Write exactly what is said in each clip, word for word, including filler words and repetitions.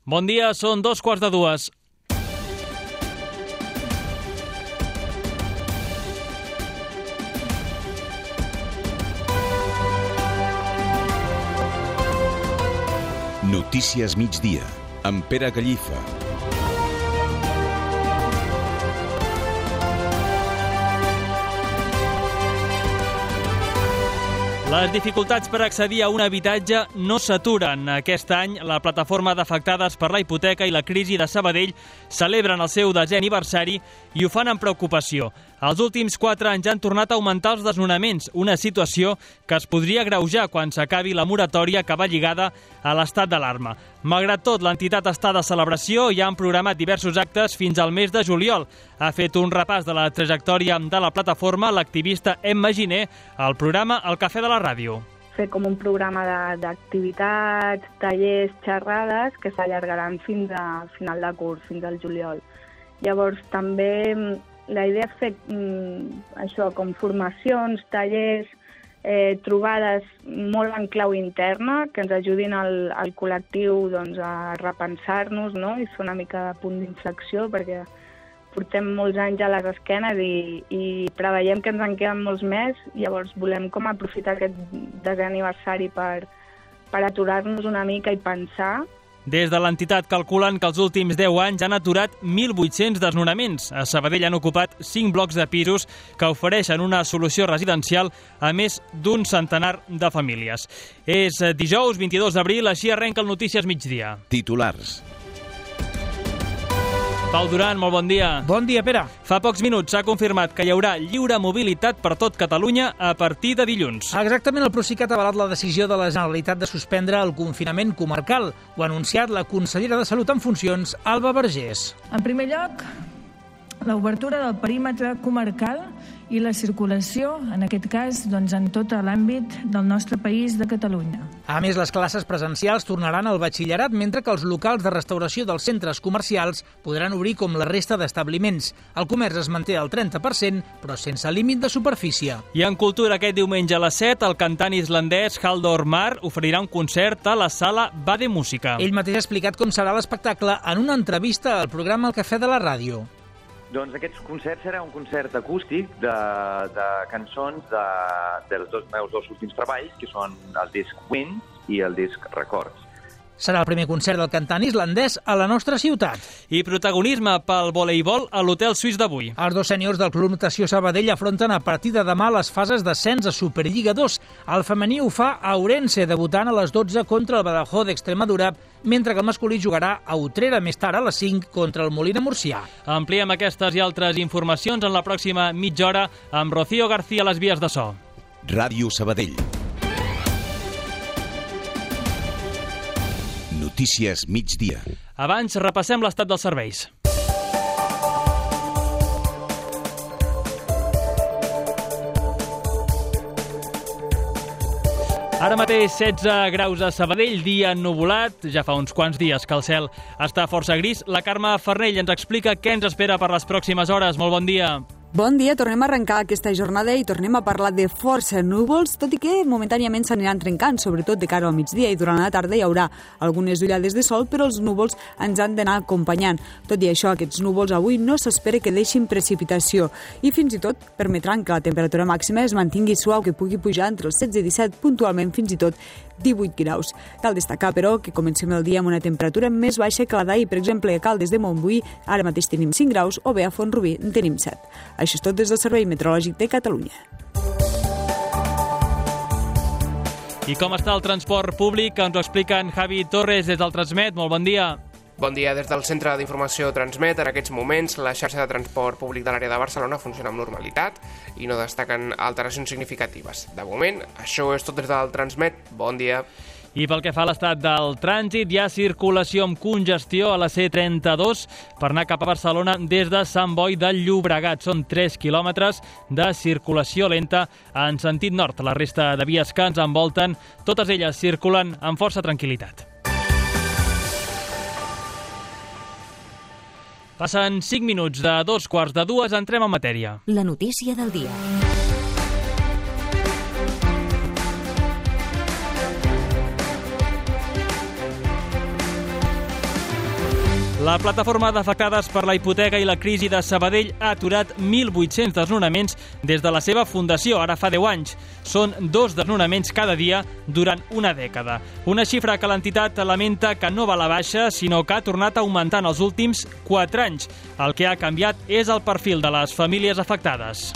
Bon dia, són dos quarts de dues. Notícies migdia, amb Pere Gallifa. Les dificultats per accedir a un habitatge no s'aturen. Aquest any, la plataforma d'afectades per la hipoteca i la crisi de Sabadell celebren el seu desè aniversari i ho fan amb preocupació. Els últims quatre anys han tornat a augmentar els desnonaments, una situació que es podria agreujar quan s'acabi la moratòria que va lligada a l'estat d'alarma. Malgrat tot, l'entitat està de celebració i han programat diversos actes fins al mes de juliol. Ha fet un repàs de la trajectòria de la plataforma l'activista Emma Giner al programa El Cafè de la Ràdio. Fer com un programa d'activitats, tallers, xerrades que s'allargaran fins al final de curs, fins al juliol. Llavors també la idea és fer mm, això, com formacions, tallers, eh, trobades molt en clau interna que ens ajudin al, al col·lectiu doncs, a repensar-nos, no? I fer una mica de punt d'inflexió perquè portem molts anys a les esquenes i, i preveiem que ens en queden molts més, llavors volem com aprofitar aquest desè aniversari per, per aturar-nos una mica i pensar. Des de l'entitat calculen que els últims deu anys han aturat mil vuit-cents desnonaments. A Sabadell han ocupat cinc blocs de pisos que ofereixen una solució residencial a més d'un centenar de famílies. És dijous vint-i-dos d'abril, així arrenca el Notícies Migdia. Titulars. Pau Duran, molt bon dia. Bon dia, Pere. Fa pocs minuts s'ha confirmat que hi haurà lliure mobilitat per tot Catalunya a partir de dilluns. Exactament, el Procicat ha avalat la decisió de la Generalitat de suspendre el confinament comarcal. Ho ha anunciat la consellera de Salut en funcions, Alba Vergés. En primer lloc, l'obertura del perímetre comarcal i la circulació, en aquest cas, doncs, en tot l'àmbit del nostre país de Catalunya. A més, les classes presencials tornaran al batxillerat, mentre que els locals de restauració dels centres comercials podran obrir com la resta d'establiments. El comerç es manté al trenta per cent, però sense límit de superfície. I en cultura, aquest diumenge a les set, el cantant islandès Halldór Már oferirà un concert a la sala Bade Música. Ell mateix ha explicat com serà l'espectacle en una entrevista al programa El Cafè de la Ràdio. Doncs aquest concert serà un concert acústic de, de cançons de, dels dos meus dos últims treballs, que són el disc Winds i el disc Records. Serà el primer concert del cantant islandès a la nostra ciutat. I protagonisme pel voleibol a l'hotel suís d'avui. Els dos sèniors del Club Natació Sabadell afronten a partir de demà les fases d'ascens a Superliga dos. El femení ho fa a Ourense, debutant a les dotze contra el Badajoz d'Extremadura, mentre que el masculí jugarà a Utrera més tard a les cinc contra el Molina Murcià. Ampliem aquestes i altres informacions en la pròxima mitja hora amb Rocío García a les vies de so. Ràdio Sabadell. Notícies migdia. Abans, repassem l'estat dels serveis. Ara mateix setze graus a Sabadell, dia ennuvolat. Ja fa uns quants dies que el cel està força gris. La Carme Farnell ens explica què ens espera per les pròximes hores. Molt bon dia. Bon dia, tornem a arrencar aquesta jornada i tornem a parlar de força núvols, tot i que momentàniament s'aniran trencant, sobretot de cara al migdia, i durant la tarda hi haurà algunes ullades de sol, però els núvols ens han d'anar acompanyant. Tot i això, aquests núvols avui no s'espera que deixin precipitació i fins i tot permetran que la temperatura màxima es mantingui suau, que pugui pujar entre els setze i disset, puntualment fins i tot divuit graus. Cal destacar, però, que comencem el dia amb una temperatura més baixa que la d'ahir. Per exemple, a Caldes de Montbui ara mateix tenim cinc graus o bé a Font-rubí en tenim set. Això és tot des del Servei Meteorològic de Catalunya. I com està el transport públic? Ens ho explica en Javi Torres des del Transmet. Molt bon dia. Bon dia. Des del Centre d'Informació Transmet, en aquests moments la xarxa de transport públic de l'àrea de Barcelona funciona amb normalitat i no destaquen alteracions significatives. De moment, això és tot des del Transmet. Bon dia. I pel que fa a l'estat del trànsit, hi ha circulació amb congestió a la C trenta-dos per anar cap a Barcelona des de Sant Boi de Llobregat. Són tres quilòmetres de circulació lenta en sentit nord. La resta de vies que ens envolten, totes elles circulen amb força tranquil·litat. Passen cinc minuts de dos quarts de dues, entrem en matèria. La notícia del dia. La plataforma d'afectades per la hipoteca i la crisi de Sabadell ha aturat mil vuit-cents desnonaments des de la seva fundació, ara fa deu anys. Són dos desnonaments cada dia durant una dècada. Una xifra que l'entitat lamenta que no va a la baixa, sinó que ha tornat a augmentar en els últims quatre anys. El que ha canviat és el perfil de les famílies afectades.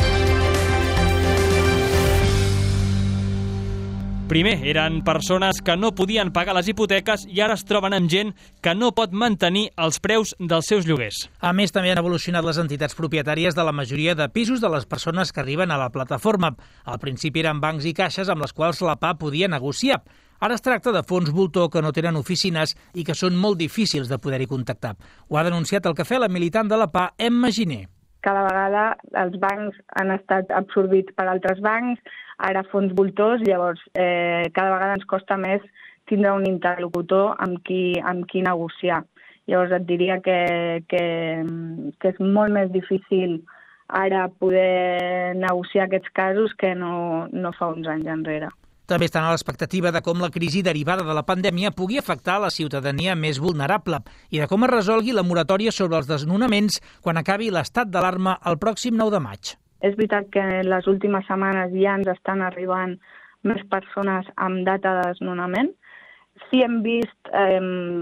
Primer eren persones que no podien pagar les hipoteques i ara es troben amb gent que no pot mantenir els preus dels seus lloguers. A més, també han evolucionat les entitats propietàries de la majoria de pisos de les persones que arriben a la plataforma. Al principi eren bancs i caixes amb les quals la P A podia negociar. Ara es tracta de fons voltor que no tenen oficines i que són molt difícils de poder-hi contactar. Ho ha denunciat al Cafè la militant de la P A, Emma Giner. Cada vegada els bancs han estat absorbits per altres bancs, ara fons voltors, llavors eh, cada vegada ens costa més tindre un interlocutor amb qui, amb qui negociar. Llavors et diria que, que, que és molt més difícil ara poder negociar aquests casos que no, no fa uns anys enrere. També estan a l'expectativa de com la crisi derivada de la pandèmia pugui afectar la ciutadania més vulnerable i de com es resolgui la moratòria sobre els desnonaments quan acabi l'estat d'alarma el pròxim nou de maig. És veritat que en les últimes setmanes ja ens estan arribant més persones amb data de desnonament. Sí hem vist eh,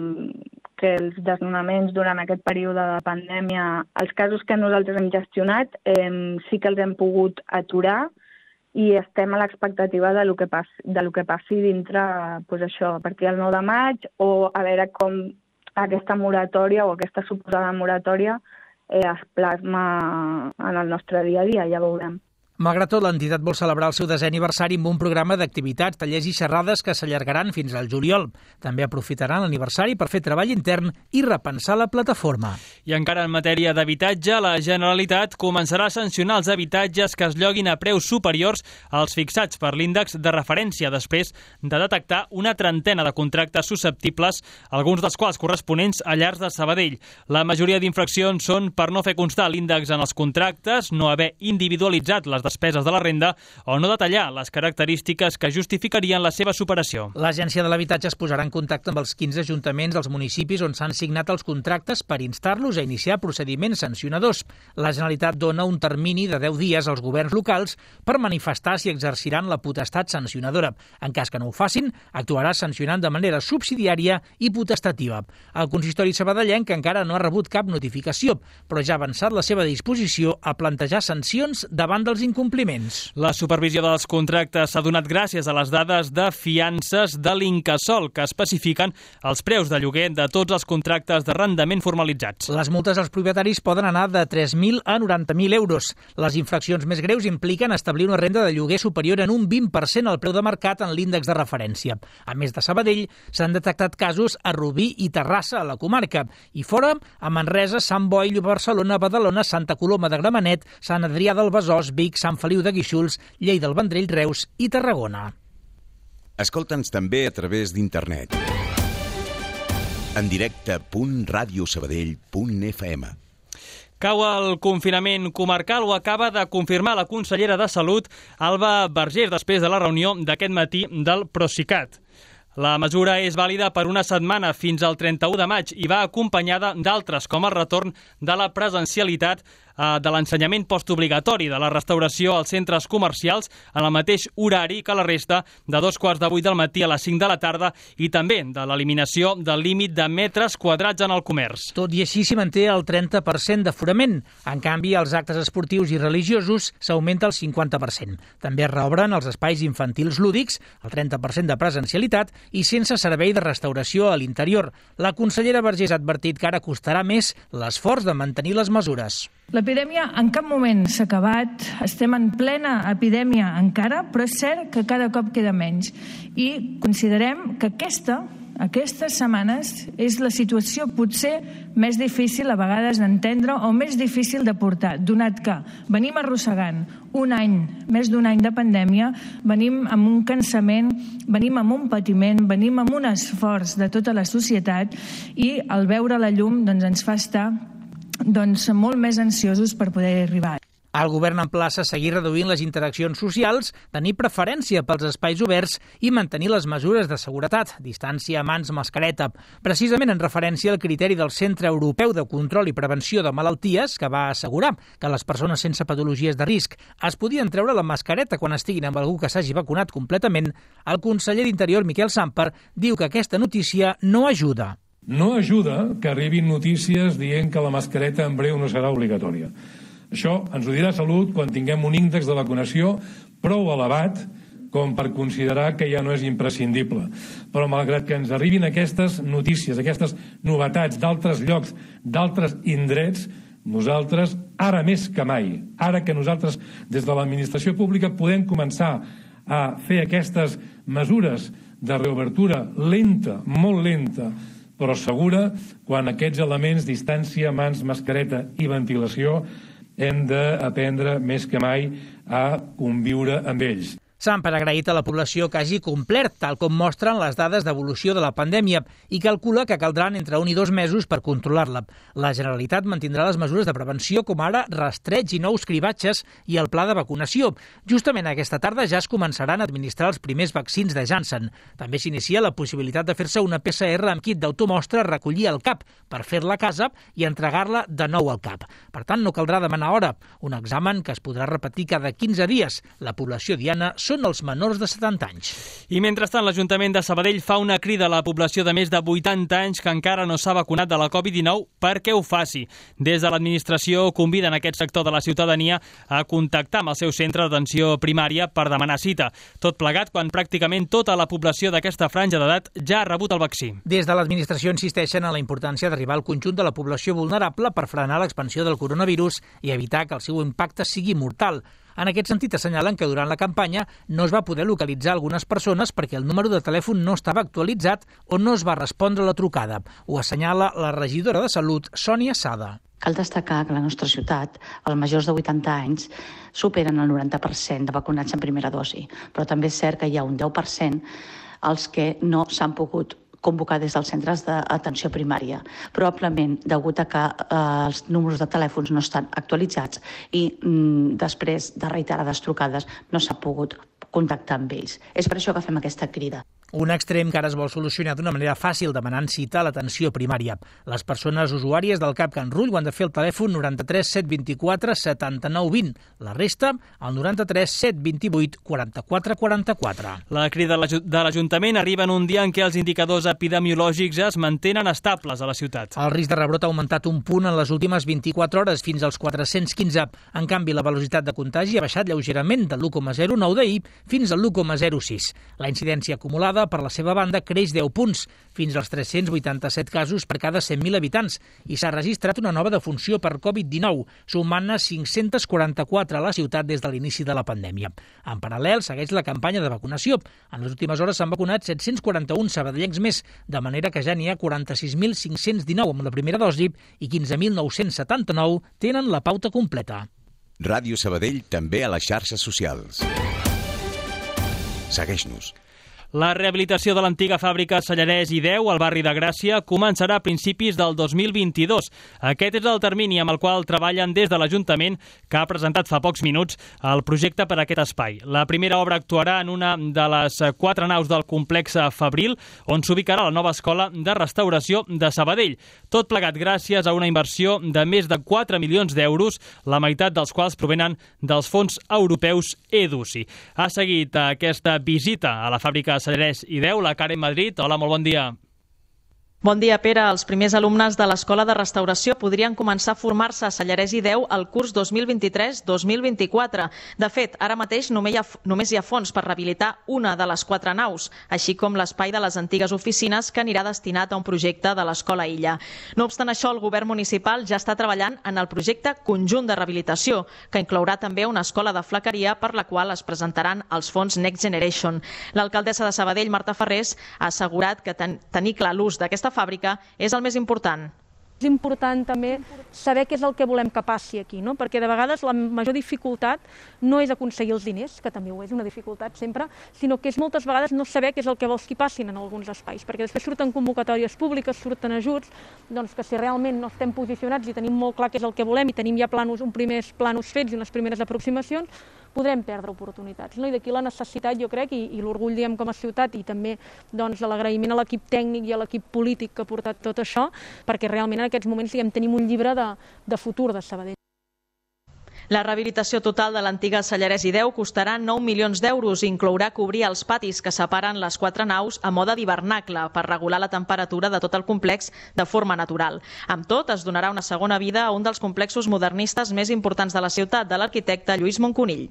que els desnonaments durant aquest període de pandèmia, els casos que nosaltres hem gestionat, eh, sí que els hem pogut aturar i estem a l'expectativa de lo que passi, de lo que passi dintre, pues això, a partir del nou de maig, o a veure com aquesta moratòria o aquesta suposada moratòria eh, es plasma en el nostre dia a dia, ja veurem. Malgrat tot, l'entitat vol celebrar el seu desè aniversari amb un programa d'activitats, tallers i xerrades que s'allargaran fins al juliol. També aprofitaran l'aniversari per fer treball intern i repensar la plataforma. I encara en matèria d'habitatge, la Generalitat començarà a sancionar els habitatges que es lloguin a preus superiors als fixats per l'índex de referència després de detectar una trentena de contractes susceptibles, alguns dels quals corresponents a llars de Sabadell. La majoria d'infraccions són per no fer constar l'índex en els contractes, no haver individualitzat les despeses de la renda o no detallar les característiques que justificarien la seva superació. L'Agència de l'Habitatge es posarà en contacte amb els quinze ajuntaments dels municipis on s'han signat els contractes per instar-los a iniciar procediments sancionadors. La Generalitat dona un termini de deu dies als governs locals per manifestar si exerciran la potestat sancionadora. En cas que no ho facin, actuarà sancionant de manera subsidiària i potestativa. El consistori sabadellenc encara no ha rebut cap notificació, però ja ha avançat la seva disposició a plantejar sancions davant dels incompliments. La supervisió dels contractes s'ha donat gràcies a les dades de fiances de l'Incasòl, que especifiquen els preus de lloguer de tots els contractes d'arrendament formalitzats. Les multes als propietaris poden anar de tres mil a noranta mil euros. Les infraccions més greus impliquen establir una renda de lloguer superior en un vint per cent al preu de mercat en l'índex de referència. A més de Sabadell, s'han detectat casos a Rubí i Terrassa, a la comarca, i fora a Manresa, Sant Boi, Barcelona, Badalona, Santa Coloma de Gramenet, Sant Adrià del Besòs, Vic, Sant Feliu de Guíxols, Lleida del Vendrell, Reus i Tarragona. Escolta'ns també a través d'internet. En directe punt radiosabadell punt f m. Cau el confinament comarcal, ho acaba de confirmar la consellera de Salut, Alba Vergés, després de la reunió d'aquest matí del Procicat. La mesura és vàlida per una setmana fins al trenta-u de maig i va acompanyada d'altres, com el retorn de la presencialitat de l'ensenyament postobligatori, de la restauració als centres comercials en el mateix horari que la resta, de dos quarts de vuit del matí a les cinc de la tarda, i també de l'eliminació del límit de metres quadrats en el comerç. Tot i així s'hi manté el trenta per cent d'aforament. En canvi, als actes esportius i religiosos s'augmenta el cinquanta per cent. També es reobren els espais infantils lúdics, el trenta per cent de presencialitat i sense servei de restauració a l'interior. La consellera Vergés ha advertit que ara costarà més l'esforç de mantenir les mesures. L'epidèmia en cap moment s'ha acabat, estem en plena epidèmia encara, però és cert que cada cop queda menys. I considerem que aquesta, aquestes setmanes és la situació potser més difícil a vegades d'entendre o més difícil de portar, donat que venim arrossegant un any, més d'un any de pandèmia, venim amb un cansament, venim amb un patiment, venim amb un esforç de tota la societat i al veure la llum doncs, ens fa estar doncs, molt més ansiosos per poder arribar. El govern emplaça a seguir reduint les interaccions socials, tenir preferència pels espais oberts i mantenir les mesures de seguretat, distància, mans, mascareta. Precisament en referència al criteri del Centre Europeu de Control i Prevenció de Malalties, que va assegurar que les persones sense patologies de risc es podien treure la mascareta quan estiguin amb algú que s'hagi vacunat completament, el conseller d'Interior, Miquel Samper, diu que aquesta notícia no ajuda. No ajuda que arribin notícies dient que la mascareta en breu no serà obligatòria. Això ens ho dirà Salut quan tinguem un índex de vacunació prou elevat com per considerar que ja no és imprescindible. Però malgrat que ens arribin aquestes notícies, aquestes novetats d'altres llocs, d'altres indrets, nosaltres, ara més que mai, ara que nosaltres des de l'administració pública podem començar a fer aquestes mesures de reobertura lenta, molt lenta, però segura, quan aquests elements, distància, mans, mascareta i ventilació, hem d'aprendre més que mai a conviure amb ells. Samper ha agraït a la població que hagi complert, tal com mostren les dades d'evolució de la pandèmia, i calcula que caldran entre un i dos mesos per controlar-la. La Generalitat mantindrà les mesures de prevenció, com ara rastreig i nous cribatges i el pla de vacunació. Justament aquesta tarda ja es començaran a administrar els primers vaccins de Janssen. També s'inicia la possibilitat de fer-se una P C R amb kit d'automostra a recollir al C A P per fer-la a casa i entregar-la de nou al C A P. Per tant, no caldrà demanar hora. Un examen que es podrà repetir cada quinze dies. La població diana són els menors de setanta anys. I mentrestant, l'Ajuntament de Sabadell fa una crida a la població de més de vuitanta anys que encara no s'ha vacunat de la covid dinou perquè ho faci. Des de l'administració conviden aquest sector de la ciutadania a contactar amb el seu centre d'atenció primària per demanar cita. Tot plegat quan pràcticament tota la població d'aquesta franja d'edat ja ha rebut el vaccí. Des de l'administració insisteixen en la importància d'arribar al conjunt de la població vulnerable per frenar l'expansió del coronavirus i evitar que el seu impacte sigui mortal. En aquest sentit, assenyalen que durant la campanya no es va poder localitzar algunes persones perquè el número de telèfon no estava actualitzat o no es va respondre a la trucada. Ho assenyala la regidora de Salut, Sònia Sada. Cal destacar que a la nostra ciutat, els majors de vuitanta anys superen el noranta per cent de vacunats en primera dosi, però també és cert que hi ha un deu per cent els que no s'han pogut convocar des dels centres d'atenció primària, probablement degut a que eh, els números de telèfons no estan actualitzats i mm, després de reiterades trucades no s'ha pogut contactar amb ells. És per això que fem aquesta crida. Un extrem que ara es vol solucionar d'una manera fàcil demanant cita a l'atenció primària. Les persones usuàries del CAP Can Rull ho han de fer al telèfon noranta-tres set vint-i-quatre setanta-nou vint. La resta, al noranta-tres set vint-i-vuit quaranta-quatre quaranta-quatre. La crida de l'Ajuntament arriba en un dia en què els indicadors epidemiològics es mantenen estables a la ciutat. El risc de rebrot ha augmentat un punt en les últimes vint-i-quatre hores fins als quatre-cents quinze. En canvi, la velocitat de contagi ha baixat lleugerament de l'u coma zero nou d'ahir fins al l'u coma zero sis. La incidència acumulada, per la seva banda, creix deu punts, fins als tres-cents vuitanta-set casos per cada cent mil habitants, i s'ha registrat una nova defunció per covid dinou, sumant-ne cinc-cents quaranta-quatre a la ciutat des de l'inici de la pandèmia. En paral·lel, segueix la campanya de vacunació. En les últimes hores s'han vacunat set-cents quaranta-un sabadellencs més, de manera que ja n'hi ha quaranta-sis mil cinc-cents dinou amb la primera dosi i quinze mil nou-cents setanta-nou tenen la pauta completa. Ràdio Sabadell també a les xarxes socials. Segueix-nos. La rehabilitació de l'antiga fàbrica Sallarès i Deu al barri de Gràcia començarà a principis del dos mil vint-i-dos. Aquest és el termini amb el qual treballen des de l'Ajuntament, que ha presentat fa pocs minuts el projecte per a aquest espai. La primera obra actuarà en una de les quatre naus del complex Fabril, on s'ubicarà la nova escola de restauració de Sabadell. Tot plegat gràcies a una inversió de més de quatre milions d'euros, la meitat dels quals provenen dels fons europeus EDUSI. Ha seguit aquesta visita a la fàbrica Sallarès i Deu, la Karen Madrid. Hola, molt bon dia. Bon dia, Pere. Els primers alumnes de l'Escola de Restauració podrien començar a formar-se a Sallarès i Deu el curs dos mil vint-i-tres dos mil vint-i-quatre. De fet, ara mateix només hi, ha, només hi ha fons per rehabilitar una de les quatre naus, així com l'espai de les antigues oficines que anirà destinat a un projecte de l'Escola Illa. No obstant això, el govern municipal ja està treballant en el projecte conjunt de rehabilitació, que inclourà també una escola de flequeria per la qual es presentaran els fons Next Generation. L'alcaldessa de Sabadell, Marta Ferrés, ha assegurat que ten- tenir clar l'ús d'aquesta fàbrica és el més important. És important també saber què és el que volem que passi aquí, no? Perquè de vegades la major dificultat no és aconseguir els diners, que també ho és una dificultat sempre, sinó que és moltes vegades no saber què és el que vols que passin en alguns espais, perquè després surten convocatòries públiques, surten ajuts, doncs que si realment no estem posicionats i tenim molt clar què és el que volem i tenim ja planos, un primers planos fets i unes primeres aproximacions, podrem perdre oportunitats. No? I d'aquí la necessitat, jo crec, i, i l'orgull, diguem, com a ciutat, i també doncs, l'agraïment a l'equip tècnic i a l'equip polític que ha portat tot això, perquè realment en aquests moments diguem, tenim un llibre de, de futur de Sabadell. La rehabilitació total de l'antiga Sallarès i Deu costarà nou milions d'euros i inclourà cobrir els patis que separen les quatre naus a mode d'hivernacle per regular la temperatura de tot el complex de forma natural. Amb tot, es donarà una segona vida a un dels complexos modernistes més importants de la ciutat, de l'arquitecte Lluís Moncunill.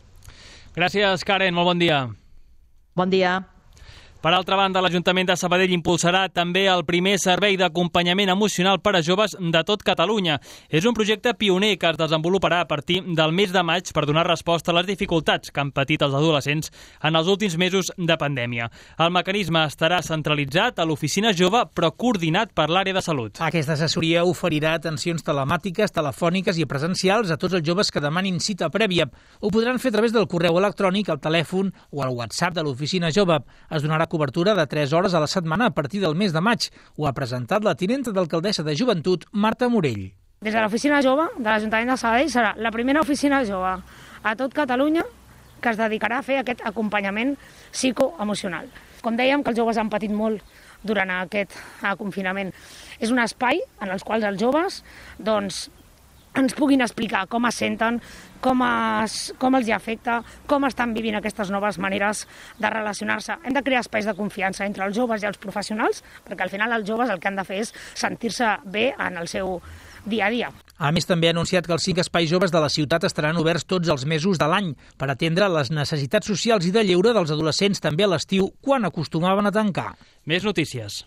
Gràcies, Karen. Molt bon dia. Bon dia. Per altra banda, l'Ajuntament de Sabadell impulsarà també el primer servei d'acompanyament emocional per a joves de tot Catalunya. És un projecte pioner que es desenvoluparà a partir del mes de maig per donar resposta a les dificultats que han patit els adolescents en els últims mesos de pandèmia. El mecanisme estarà centralitzat a l'Oficina Jove, però coordinat per l'àrea de salut. Aquesta assessoria oferirà atencions telemàtiques, telefòniques i presencials a tots els joves que demanin cita prèvia. Ho podran fer a través del correu electrònic, el telèfon o el WhatsApp de l'Oficina Jove. Es donarà cobertura de tres hores a la setmana a partir del mes de maig. Ho ha presentat la tinenta d'alcaldessa de Joventut, Marta Morell. Des de l'Oficina Jove de l'Ajuntament de Sabadell serà la primera oficina jove a tot Catalunya que es dedicarà a fer aquest acompanyament psicoemocional. Com dèiem, que els joves han patit molt durant aquest confinament. És un espai en el qual els joves doncs, ens puguin explicar com es senten, com, es, com els hi afecta, com estan vivint aquestes noves maneres de relacionar-se. Hem de crear espais de confiança entre els joves i els professionals, perquè al final els joves el que han de fer és sentir-se bé en el seu dia a dia. A més, també ha anunciat que els cinc espais joves de la ciutat estaran oberts tots els mesos de l'any per atendre les necessitats socials i de lleure dels adolescents també a l'estiu, quan acostumaven a tancar. Més notícies.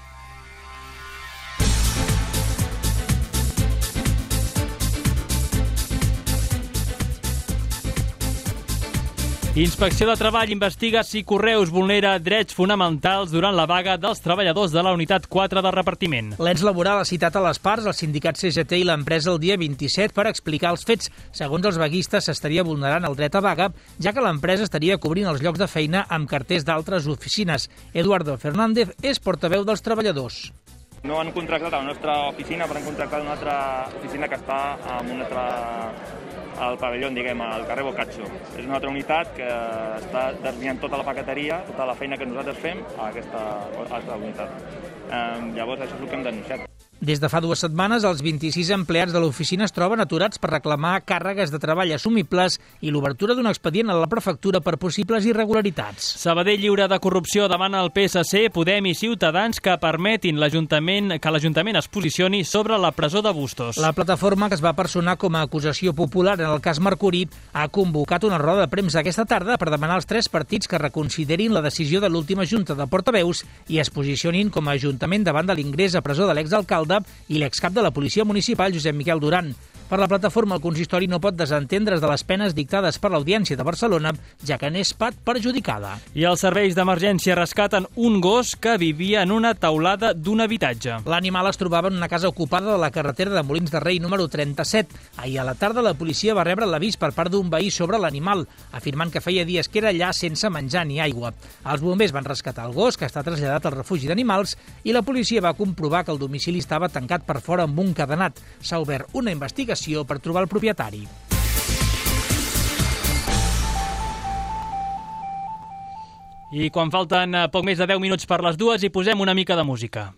Inspecció de Treball investiga si Correus vulnera drets fonamentals durant la vaga dels treballadors de la unitat quatre de repartiment. L'ens laboral ha citat a les parts, el sindicat C G T i l'empresa el dia vint-i-set per explicar els fets. Segons els vaguistes, s'estaria vulnerant el dret a vaga, ja que l'empresa estaria cobrint els llocs de feina amb carters d'altres oficines. Eduardo Fernández és portaveu dels treballadors. No han contractat a la nostra oficina, però han contractat una altra oficina que està en una altra... al pavelló, diguem, al carrer Boccaccio. És una altra unitat que està desviant tota la paqueteria, tota la feina que nosaltres fem a aquesta altra unitat. Eh, llavors, això és el que hem denunciat. Des de fa dues setmanes, els vint-i-sis empleats de l'oficina es troben aturats per reclamar càrregues de treball assumibles i l'obertura d'un expedient a la prefectura per possibles irregularitats. Sabadell lliure de corrupció demana al P S C, Podem i Ciutadans que permetin l'Ajuntament que l'Ajuntament es posicioni sobre la presó de Bustos. La plataforma, que es va personar com a acusació popular en el cas Mercuri, ha convocat una roda de premsa aquesta tarda per demanar als tres partits que reconsiderin la decisió de l'última junta de portaveus i es posicionin com a Ajuntament davant de l'ingrés a presó de l'exalcalde i l'excap de la policia municipal, Josep Miquel Duran. Per la plataforma, el consistori no pot desentendre's de les penes dictades per l'Audiència de Barcelona, ja que n'és part perjudicada. I els serveis d'emergència rescaten un gos que vivia en una teulada d'un habitatge. L'animal es trobava en una casa ocupada de la carretera de Molins de Rei número trenta-set. Ahir a la tarda la policia va rebre l'avís per part d'un veí sobre l'animal, afirmant que feia dies que era allà sense menjar ni aigua. Els bombers van rescatar el gos, que està traslladat al refugi d'animals, i la policia va comprovar que el domicili estava tancat per fora amb un cadenat. S'ha obert una investigació per trobar el propietari. I quan falten poc més de deu minuts per les dues hi posem una mica de música.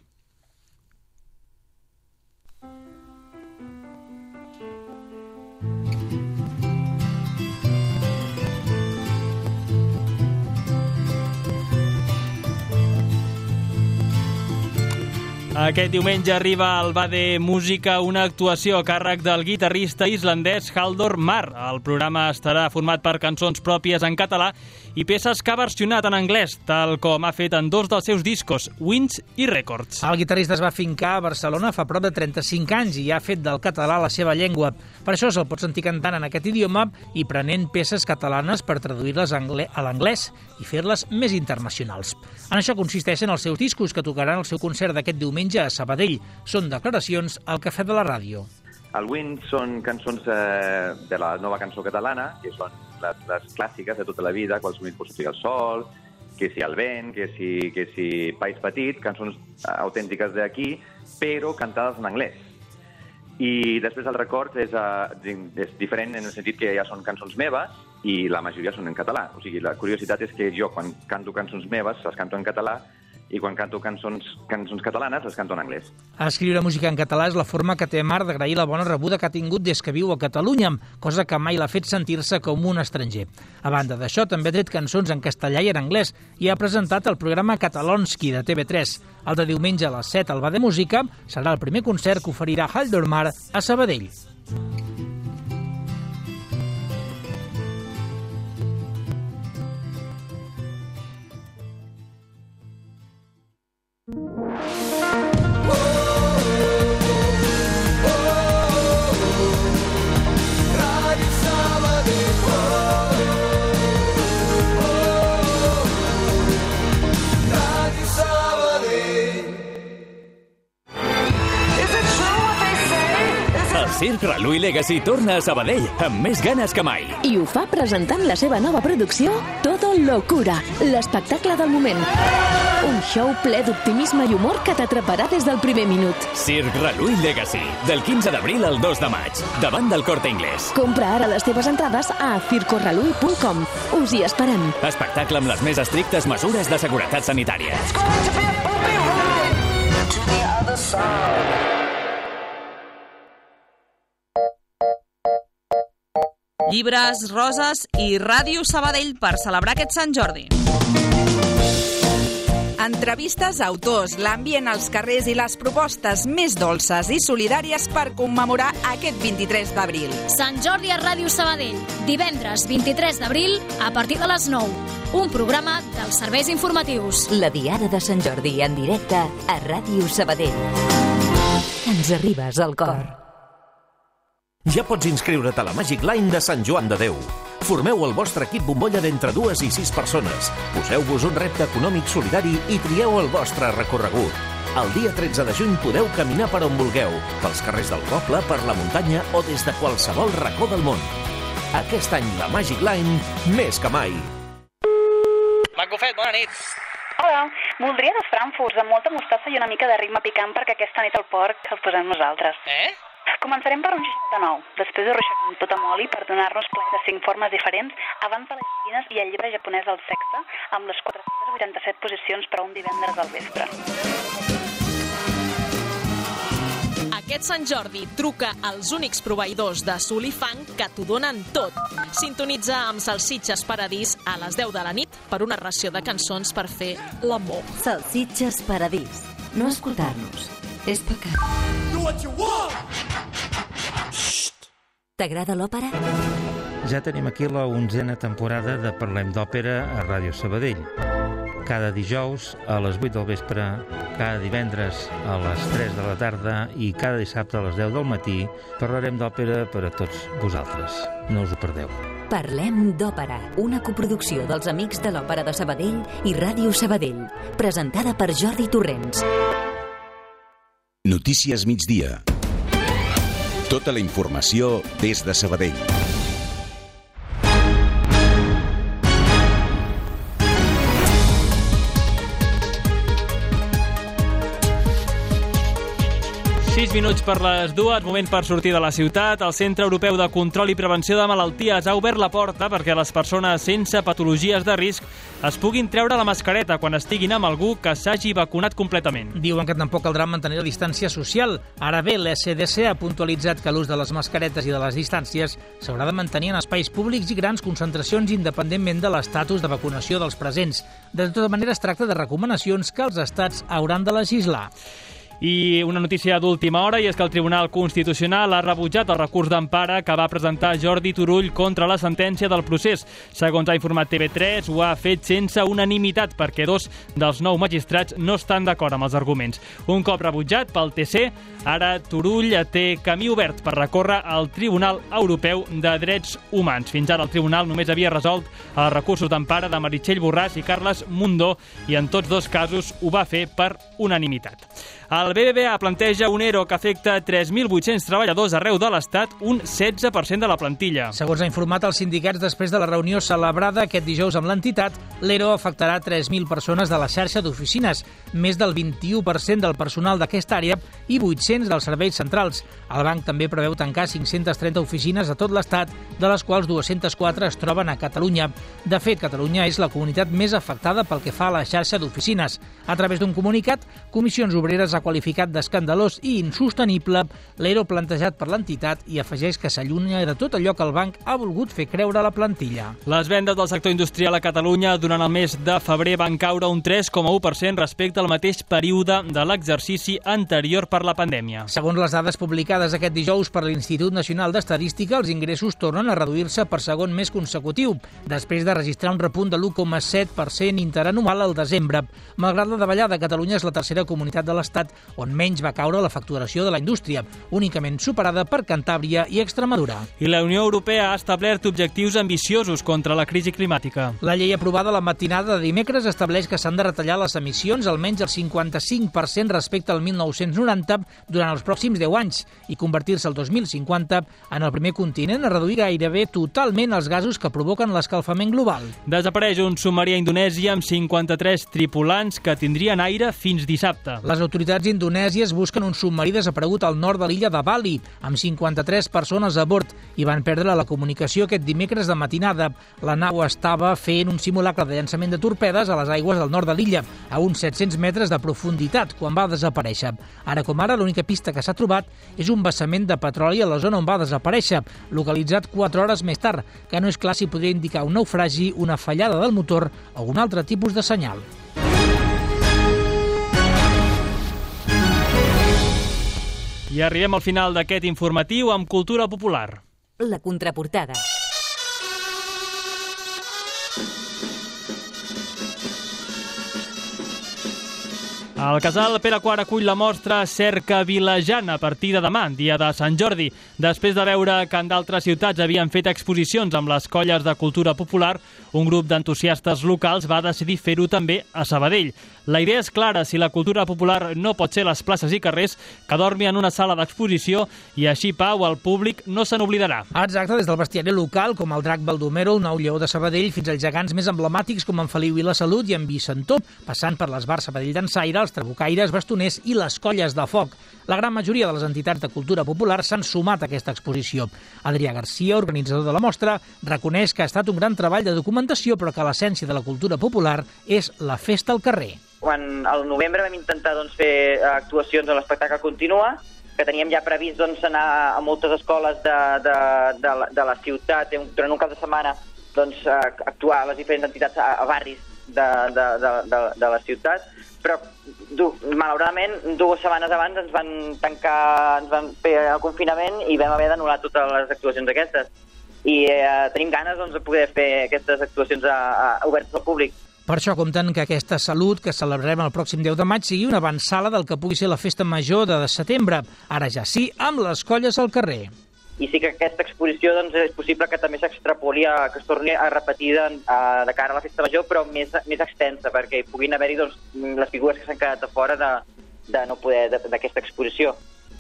Aquest diumenge arriba al Bade Música una actuació a càrrec del guitarrista islandès Halldór Már. El programa estarà format per cançons pròpies en català i peces que ha versionat en anglès, tal com ha fet en dos dels seus discos, Wins i Records. El guitarrista es va fincar a Barcelona fa prop de trenta-cinc anys i ha fet del català la seva llengua. Per això se'l pot sentir cantant en aquest idioma i prenent peces catalanes per traduir-les a l'anglès i fer-les més internacionals. En això consisteixen els seus discos, que tocaran el seu concert d'aquest diumenge a Sabadell. Són declaracions al Cafè de la Ràdio. El Wins són cançons eh, de la nova cançó catalana, que són les, les clàssiques de tota la vida, Qual somit pot sortir el sol, que si el vent, que si, que si País petit, cançons autèntiques d'aquí, però cantades en anglès. I després el record és, uh, és diferent en el sentit que ja són cançons meves i la majoria són en català. O sigui, la curiositat és que jo, quan canto cançons meves, les canto en català, i quan canto cançons, cançons catalanes, les canto en anglès. Escriure música en català és la forma que té Marc d'agrair la bona rebuda que ha tingut des que viu a Catalunya, cosa que mai l'ha fet sentir-se com un estranger. A banda d'això, també ha tret cançons en castellà i en anglès i ha presentat el programa Catalonski de T V tres. El de diumenge a les set al Bar de Música serà el primer concert que oferirà Haldormar a Sabadell. Circ Reluí Legacy torna a Sabadell amb més ganes que mai. I ho fa presentant la seva nova producció Todo Locura, l'espectacle del moment. Un show ple d'optimisme i humor que t'atraparà des del primer minut. Circ Reluí Legacy, del quinze d'abril al dos de maig, davant del Corte Inglés. Compra ara les teves entrades a circo reluí punt com. Us hi esperem. Espectacle amb les més estrictes mesures de seguretat sanitària. Llibres, roses i Ràdio Sabadell per celebrar aquest Sant Jordi. Entrevistes a autors, l'ambient als carrers i les propostes més dolces i solidàries per commemorar aquest vint-i-tres d'abril. Sant Jordi a Ràdio Sabadell, divendres vint-i-tres d'abril a partir de les nou. Un programa dels serveis informatius. La Diada de Sant Jordi en directe a Ràdio Sabadell. Ens arribes al cor. Ja pots inscriure't a la Magic Line de Sant Joan de Déu. Formeu el vostre equip bombolla d'entre dues i sis persones. Poseu-vos un repte econòmic solidari i trieu el vostre recorregut. El dia tretze de juny podeu caminar per on vulgueu, pels carrers del poble, per la muntanya o des de qualsevol racó del món. Aquest any la Magic Line, més que mai. Macofet, bona nit. Hola, voldria dos frankfurts amb molta mostassa i una mica de ritme picant perquè aquesta nit al porc els posem nosaltres. Eh? Començarem per un seixanta-nou, després ho reixem tot amb oli per donar-nos plaer de cinc formes diferents abans de les joguines i el llibre japonès del sexe amb les quatre-centes vuitanta-set posicions per a un divendres al vespre. Aquest Sant Jordi truca als únics proveïdors de Solifang que t'ho donen tot. Sintonitza amb Salsitxes Paradís a les deu de la nit per una ració de cançons per fer l'amor. Salsitxes Paradís. No escoltar-nos és pecat. T'agrada l'òpera? Ja tenim aquí la onzena temporada de Parlem d'Òpera a Ràdio Sabadell. Cada dijous a les vuit del vespre, cada divendres a les tres de la tarda i cada dissabte a les deu del matí parlarem d'òpera per a tots vosaltres. No us ho perdeu. Parlem d'Òpera, una coproducció dels Amics de l'Òpera de Sabadell i Ràdio Sabadell, presentada per Jordi Torrents. Notícies migdia. Tota la informació des de Sabadell. sis minuts per les dues, moment per sortir de la ciutat. El Centre Europeu de Control i Prevenció de Malalties ha obert la porta perquè les persones sense patologies de risc es puguin treure la mascareta quan estiguin amb algú que s'hagi vacunat completament. Diuen que tampoc caldrà mantenir la distància social. Ara bé, l'E C D C ha puntualitzat que l'ús de les mascaretes i de les distàncies s'haurà de mantenir en espais públics i grans concentracions independentment de l'estatus de vacunació dels presents. De tota manera, es tracta de recomanacions que els estats hauran de legislar. I una notícia d'última hora, i és que el Tribunal Constitucional ha rebutjat el recurs d'empara que va presentar Jordi Turull contra la sentència del procés. Segons ha informat T V tres, ho ha fet sense unanimitat perquè dos dels nou magistrats no estan d'acord amb els arguments. Un cop rebutjat pel T C, ara Turull té camí obert per recórrer al Tribunal Europeu de Drets Humans. Fins ara el tribunal només havia resolt els recursos d'empara de Meritxell Borràs i Carles Mundó i en tots dos casos ho va fer per unanimitat. El B B V A planteja un ERO que afecta tres mil vuit-cents treballadors arreu de l'Estat, un setze per cent de la plantilla. Segons ha informat els sindicats després de la reunió celebrada aquest dijous amb l'entitat, l'ERO afectarà tres mil persones de la xarxa d'oficines, més del vint-i-u per cent del personal d'aquesta àrea i vuit-cents dels serveis centrals. El banc també preveu tancar cinc-centes trenta oficines a tot l'Estat, de les quals dues-centes quatre es troben a Catalunya. De fet, Catalunya és la comunitat més afectada pel que fa a la xarxa d'oficines. A través d'un comunicat, Comissions Obreres ha qualificat d'escandalós i insostenible l'ERO plantejat per l'entitat i afegeix que s'allunya de tot allò que el banc ha volgut fer creure a la plantilla. Les vendes del sector industrial a Catalunya durant el mes de febrer van caure un tres coma u per cent respecte al mateix període de l'exercici anterior per la pandèmia. Segons les dades publicades aquest dijous per l'Institut Nacional d'Estadística, els ingressos tornen a reduir-se per segon mes consecutiu, després de registrar un repunt de l'u coma set per cent interanual al desembre. Malgrat la davallada, Catalunya és la tercera comunitat de l'Estat on menys va caure la facturació de la indústria, únicament superada per Cantàbria i Extremadura. I la Unió Europea ha establert objectius ambiciosos contra la crisi climàtica. La llei aprovada la matinada de dimecres estableix que s'han de retallar les emissions almenys el cinquanta-cinc per cent respecte al mil nou-cents noranta durant els pròxims deu anys i convertir-se el dos mil cinquanta en el primer continent a reduir gairebé totalment els gasos que provoquen l'escalfament global. Desapareix un submarí a Indonèsia amb cinquanta-tres tripulants que tindrien aire fins dissabte. Les autoritats indonèsies busquen un submarí desaparegut al nord de l'illa de Bali, amb cinquanta-tres persones a bord, i van perdre la comunicació aquest dimecres de matinada. La nau estava fent un simulacre de llançament de torpedes a les aigües del nord de l'illa, a uns set-cents metres de profunditat, quan va desaparèixer. Ara com ara, l'única pista que s'ha trobat és un vessament de petroli a la zona on va desaparèixer, localitzat quatre hores més tard, que no és clar si podria indicar un naufragi, una fallada del motor o un altre tipus de senyal. I arribem al final d'aquest informatiu amb cultura popular. La contraportada. El casal Pere quart acull la mostra Cerca Vilajana a partir de demà, dia de Sant Jordi. Després de veure que en d'altres ciutats havien fet exposicions amb les colles de cultura popular, un grup d'entusiastes locals va decidir fer-ho també a Sabadell. La idea és clara: si la cultura popular no pot ser les places i carrers, que dormi en una sala d'exposició i així Pau, el públic, no se n'oblidarà. Exacte, des del bestiari local, com el Drac Baldomero, el Nou Lleó de Sabadell, fins als gegants més emblemàtics com en Feliu i la Salut i en Vicentó, passant per les bars Sabadell d'Ensaire, els trabucaires, bastoners i les colles de foc. La gran majoria de les entitats de cultura popular s'han sumat a aquesta exposició. Adrià Garcia, organitzador de la mostra, reconeix que ha estat un gran treball de documentació, però que l'essència de la cultura popular és la festa al carrer. Quan al novembre vam intentar doncs, fer actuacions a l'espectacle Continua, que teníem ja previst doncs, anar a moltes escoles de, de, de, la, de la ciutat, durant un cap de setmana doncs, actuar a les diferents entitats a, a barris de, de, de, de, de la ciutat, però du, malauradament dues setmanes abans ens van tancar, ens van fer el confinament i vam haver d'anul·lar totes les actuacions aquestes. I eh, tenim ganes doncs, de poder fer aquestes actuacions a, a, obertes al públic. Per això compten que aquesta Salut, que celebrarem el pròxim deu de maig, sigui una avançada del que pugui ser la festa major de setembre. Ara ja sí, amb les colles al carrer. I sí que aquesta exposició doncs, és possible que també s'extrapoli, a, que es torni a repetir de, a, de cara a la festa major, però més, més extensa, perquè puguin haver-hi doncs, les figures que s'han quedat a fora de, de no poder d'aquesta exposició.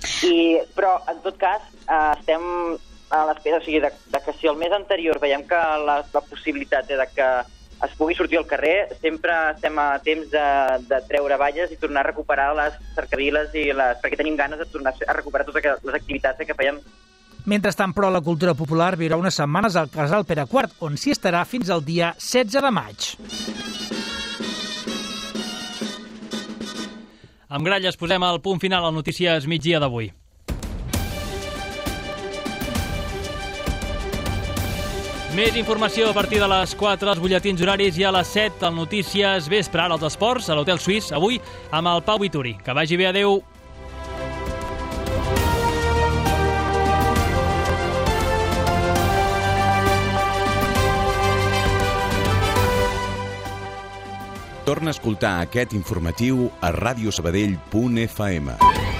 I, però, en tot cas, eh, estem a l'espera, o sigui, de, de que si el mes anterior veiem que la, la possibilitat de que es pugui sortir al carrer, sempre estem a temps de, de treure valles i tornar a recuperar les cercaviles, i les, perquè tenim ganes de tornar a recuperar totes les activitats que fèiem. Mentrestant, però, la cultura popular viurà unes setmanes al casal Pere quart, on s'hi estarà fins al dia setze de maig. Amb gralles posem el punt final a Notícies Migdia d'avui. Més informació a partir de les quatre, als butlletins horaris, i a les set, al Notícies Vespre. Ara els esports, a l'Hotel Suís, avui amb el Pau Vituri. Que vagi bé, adeu. Torna a escoltar aquest informatiu a radiosabadell punt f m.